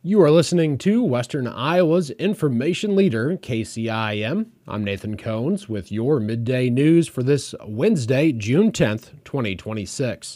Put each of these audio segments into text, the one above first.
You are listening to Western Iowa's information leader, KCIM. I'm Nathan Cones with your midday news for this Wednesday, June 10th, 2026.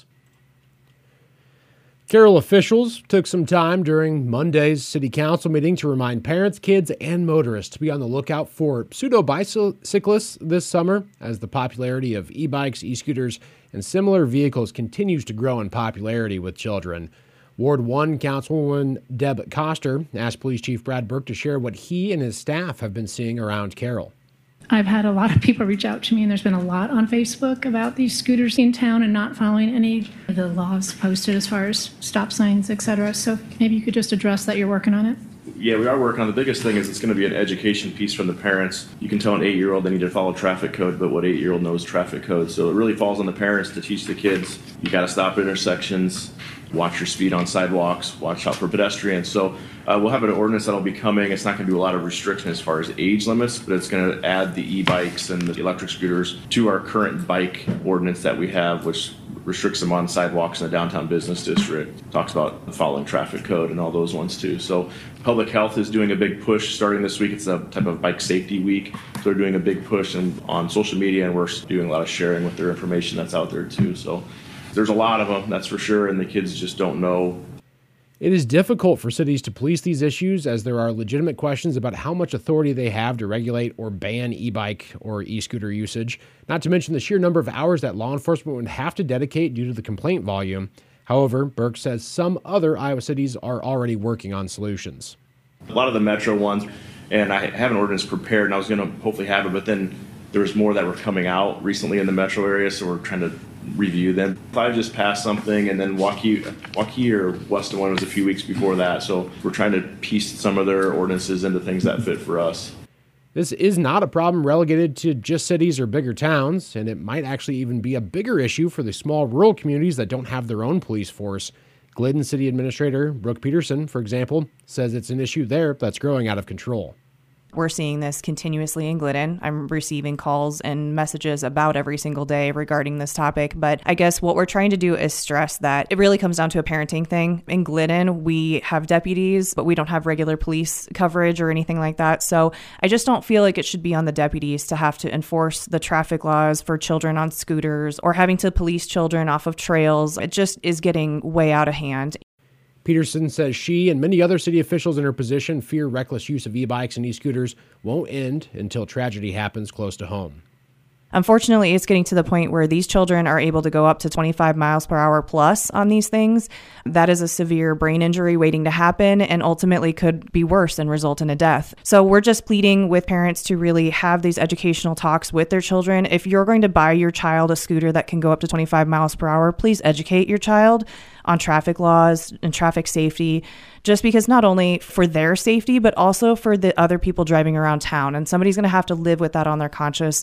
Carroll officials took some time during Monday's city council meeting to remind parents, kids, and motorists to be on the lookout for pseudo-bicyclists this summer as the popularity of e-bikes, e-scooters, and similar vehicles continues to grow in popularity with children. Ward 1 Councilwoman Deb Koster asked Police Chief Brad Burke to share what he and his staff have been seeing around Carroll. I've had a lot of people reach out to me, and there's been a lot on Facebook about these scooters in town and not following any of the laws posted as far as stop signs, etc. So maybe you could just address that you're working on it. Yeah, we are working on it. The biggest thing is it's going to be an education piece from the parents. You can tell an 8-year-old they need to follow traffic code, but what 8-year-old knows traffic code? So it really falls on the parents to teach the kids. You got to stop at intersections, watch your speed on sidewalks, watch out for pedestrians. So we'll have an ordinance that'll be coming. It's not going to do a lot of restriction as far as age limits, but it's going to add the e-bikes and the electric scooters to our current bike ordinance that we have, which restricts them on sidewalks in the downtown business district. Talks about following traffic code and all those ones too. So public health is doing a big push starting this week. It's a type of bike safety week. So they're doing a big push on social media, and we're doing a lot of sharing with their information that's out there too. So there's a lot of them, that's for sure, and the kids just don't know. It is difficult for cities to police these issues as there are legitimate questions about how much authority they have to regulate or ban e-bike or e-scooter usage, not to mention the sheer number of hours that law enforcement would have to dedicate due to the complaint volume. However, Burke says some other Iowa cities are already working on solutions. A lot of the metro ones, and I have an ordinance prepared, and I was going to hopefully have it, but then there was more that were coming out recently in the metro area, so we're trying to review them. I just passed something, and then Waukee or Weston one was a few weeks before that, so we're trying to piece some of their ordinances into things that fit for us. This is not a problem relegated to just cities or bigger towns, and it might actually even be a bigger issue for the small rural communities that don't have their own police force. Glidden City Administrator Brooke Peterson, for example, says it's an issue there that's growing out of control. We're seeing this continuously in Glidden. I'm receiving calls and messages about every single day regarding this topic. But I guess what we're trying to do is stress that it really comes down to a parenting thing. In Glidden, we have deputies, but we don't have regular police coverage or anything like that. So I just don't feel like it should be on the deputies to have to enforce the traffic laws for children on scooters or having to police children off of trails. It just is getting way out of hand. Peterson says she and many other city officials in her position fear reckless use of e-bikes and e-scooters won't end until tragedy happens close to home. Unfortunately, it's getting to the point where these children are able to go up to 25 miles per hour plus on these things. That is a severe brain injury waiting to happen and ultimately could be worse and result in a death. So we're just pleading with parents to really have these educational talks with their children. If you're going to buy your child a scooter that can go up to 25 miles per hour, please educate your child on traffic laws and traffic safety, just because not only for their safety, but also for the other people driving around town. And somebody's going to have to live with that on their conscience.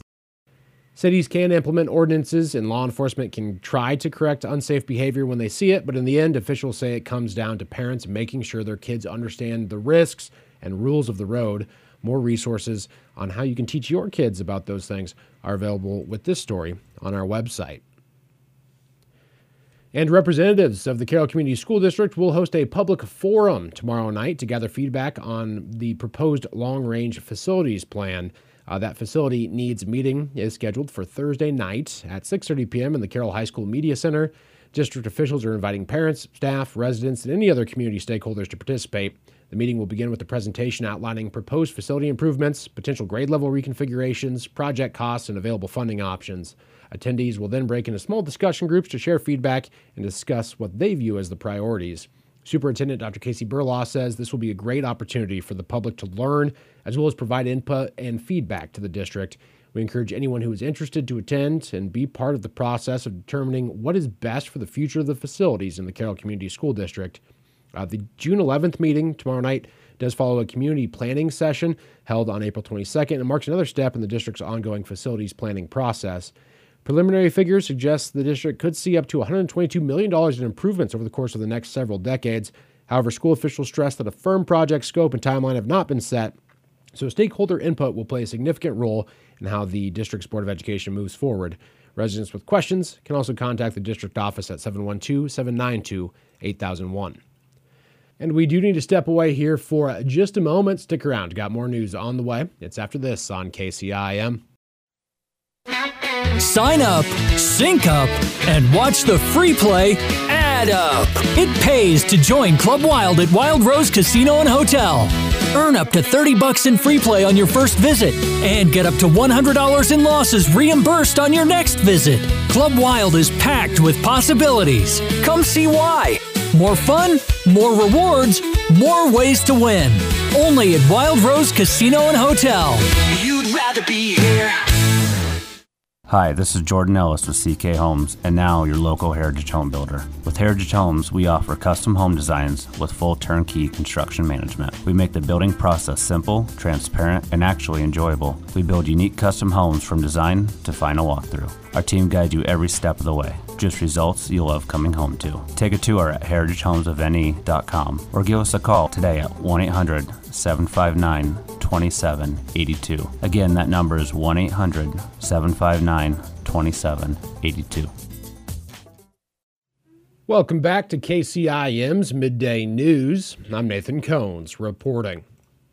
Cities can implement ordinances and law enforcement can try to correct unsafe behavior when they see it, but in the end, officials say it comes down to parents making sure their kids understand the risks and rules of the road. More resources on how you can teach your kids about those things are available with this story on our website. And representatives of the Carroll Community School District will host a public forum tomorrow night to gather feedback on the proposed long-range facilities plan. That facility needs meeting is scheduled for Thursday night at 6:30 p.m. in the Carroll High School Media Center. District officials are inviting parents, staff, residents, and any other community stakeholders to participate. The meeting will begin with a presentation outlining proposed facility improvements, potential grade level reconfigurations, project costs, and available funding options. Attendees will then break into small discussion groups to share feedback and discuss what they view as the priorities. Superintendent Dr. Casey Burlaw says this will be a great opportunity for the public to learn, as well as provide input and feedback to the district. We encourage anyone who is interested to attend and be part of the process of determining what is best for the future of the facilities in the Carroll Community School District. The June 11th meeting tomorrow night does follow a community planning session held on April 22nd and marks another step in the district's ongoing facilities planning process. Preliminary figures suggest the district could see up to $122 million in improvements over the course of the next several decades. However, school officials stress that a firm project scope and timeline have not been set, so stakeholder input will play a significant role in how the district's Board of Education moves forward. Residents with questions can also contact the district office at 712-792-8001. And we do need to step away here for just a moment. Stick around. Got more news on the way. It's after this on KCIM. Sign up, sync up, and watch the free play Add Up. It pays to join Club Wild at Wild Rose Casino and Hotel. Earn up to $30 in free play on your first visit and get up to $100 in losses reimbursed on your next visit. Club Wild is packed with possibilities. Come see why. More fun, more rewards, more ways to win. Only at Wild Rose Casino and Hotel. You'd rather be here. Hi, this is Jordan Ellis with CK Homes, and now your local Heritage Home Builder. With Heritage Homes, we offer custom home designs with full turnkey construction management. We make the building process simple, transparent, and actually enjoyable. We build unique custom homes from design to final walkthrough. Our team guides you every step of the way. Just results you'll love coming home to. Take a tour at heritagehomesofne.com or give us a call today at 1-800-759-2782. Again, that number is 1-800-759-2782. Welcome back to KCIM's Midday News. I'm Nathan Cones reporting.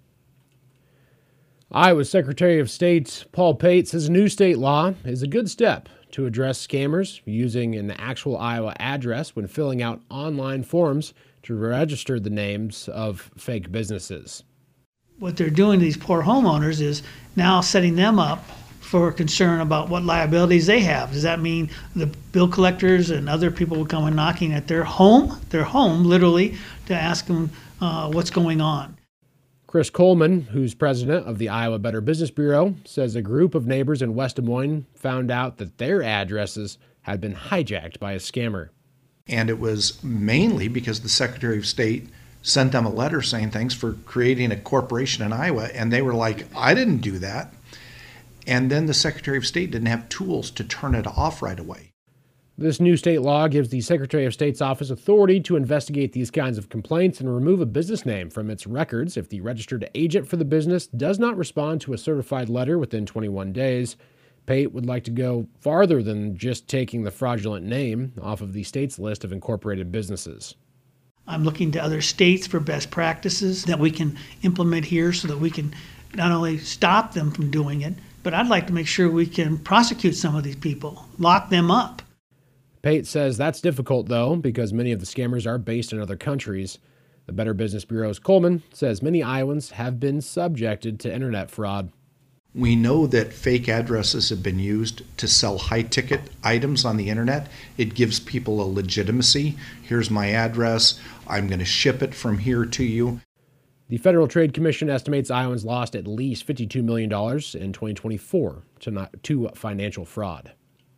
Iowa Secretary of State Paul Pate says new state law is a good step to address scammers using an actual Iowa address when filling out online forms to register the names of fake businesses. What they're doing to these poor homeowners is now setting them up for concern about what liabilities they have. Does that mean the bill collectors and other people will come and knocking at their home literally, to ask them what's going on? Chris Coleman, who's president of the Iowa Better Business Bureau, says a group of neighbors in West Des Moines found out that their addresses had been hijacked by a scammer. And it was mainly because the Secretary of State sent them a letter saying thanks for creating a corporation in Iowa, and they were like, I didn't do that. And then the Secretary of State didn't have tools to turn it off right away. This new state law gives the Secretary of State's office authority to investigate these kinds of complaints and remove a business name from its records if the registered agent for the business does not respond to a certified letter within 21 days. Pate would like to go farther than just taking the fraudulent name off of the state's list of incorporated businesses. I'm looking to other states for best practices that we can implement here so that we can not only stop them from doing it, but I'd like to make sure we can prosecute some of these people, lock them up. Pate says that's difficult, though, because many of the scammers are based in other countries. The Better Business Bureau's Coleman says many Iowans have been subjected to internet fraud. We know that fake addresses have been used to sell high-ticket items on the internet. It gives people a legitimacy. Here's my address. I'm going to ship it from here to you. The Federal Trade Commission estimates Iowans lost at least $52 million in 2024 to financial fraud.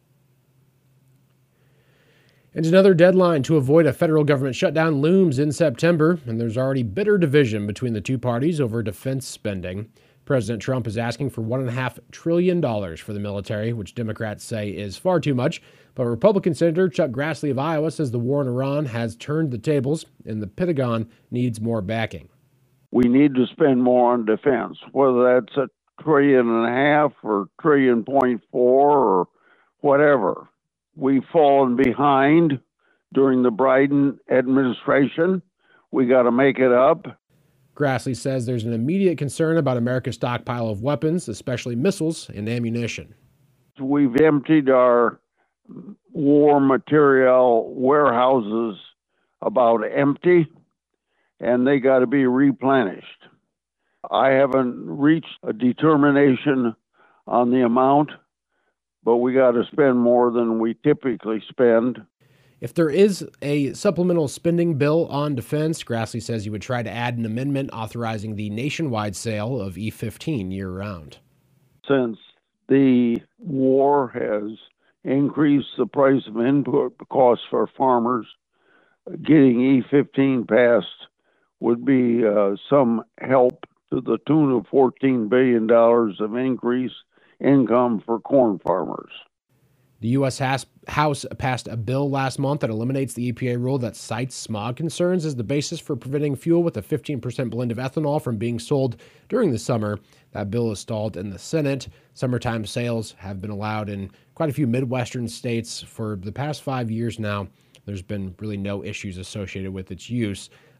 And another deadline to avoid a federal government shutdown looms in September, and there's already bitter division between the two parties over defense spending. President Trump is asking for $1.5 trillion for the military, which Democrats say is far too much. But Republican Senator Chuck Grassley of Iowa says the war in Iran has turned the tables, and the Pentagon needs more backing. We need to spend more on defense, whether that's $1.5 trillion or $1.4 trillion or whatever. We've fallen behind during the Biden administration. We got to make it up. Grassley says there's an immediate concern about America's stockpile of weapons, especially missiles and ammunition. We've emptied our war material warehouses about empty, and they got to be replenished. I haven't reached a determination on the amount, but we got to spend more than we typically spend. If there is a supplemental spending bill on defense, Grassley says he would try to add an amendment authorizing the nationwide sale of E-15 year-round. Since the war has increased the price of input costs for farmers, getting E-15 passed would be some help to the tune of $14 billion of increased income for corn farmers. The U.S. House passed a bill last month that eliminates the EPA rule that cites smog concerns as the basis for preventing fuel with a 15% blend of ethanol from being sold during the summer. That bill is stalled in the Senate. Summertime sales have been allowed in quite a few Midwestern states for the past 5 years now. There's been really no issues associated with its use.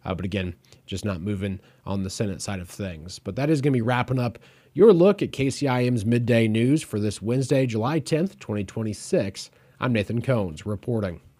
But again, just not moving on the Senate side of things. But that is going to be wrapping up your look at KCIM's Midday News for this Wednesday, July 10th, 2026. I'm Nathan Cones reporting.